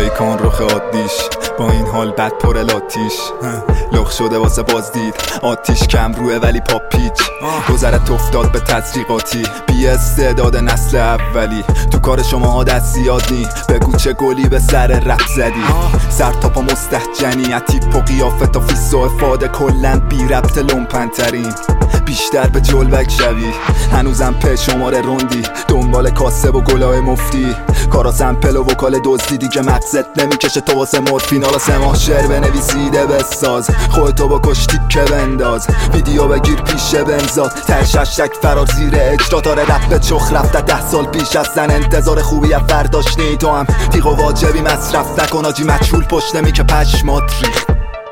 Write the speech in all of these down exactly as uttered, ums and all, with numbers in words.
پیکان رخ عادیش با این حال بد پر لاتیش لخ شده واسه بازدید آتیش کم روه ولی پاپیچ گذرت افتاد به تزریقاتی بی استعداد نسل اولی تو کار شما ها دست زیاد نی بگو چه گلی به سر رپ زدی سر تا پا مستهجنی عتیب و قیافت و فیس و افاده کلن بی ربط لومپن ترین بیشتر به جلوک شوی هنوزم په شماره روندی دنبال کاسب و گلاه مفتی کارا سمپل و وکال دزدی دیگه مقصد نمیکشه تو واسه مورفین حالا سه ماه شعر بنویسیده بساز خودتو با کشتی که بنداز ویدیو بگیر پیش بنزاد ترششک فرار زیر اجرا داره رپ چخ رفته ده سال پیش از زن انتظار خوبی فرداشت نی تو هم تیغ و واجبی مصرف نکن آجی مجهول پشت نمی که پشمات ریخت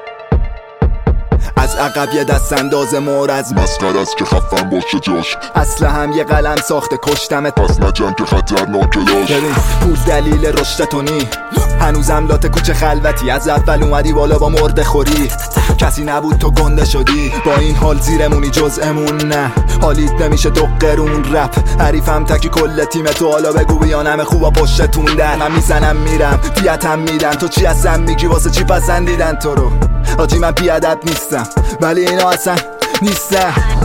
از عقب یه دست انداز مورز مسخره است که خفن باشه جاش اصلا هم یه قلم ساخته کشتمت پس نجنگ که خطرناکه داشت ببین پول دلیل رشدتونی هنوزم لات کوچه خلوتی از اول اومدی بالا با مرده خوری کسی نبود تو گنده شدی با این حال زیرمونی جزءمون نه حالیت نمیشه دو قرون رپ حریفم تکی کل تیم تو حالا بگو بیانم خوبا پشتتون در من میزنم میرم دیتم میدم تو چی هستم میگی واسه چی پسندیدن تو رو آجی من بیادب نیستم ولی اینا اصلا نیستم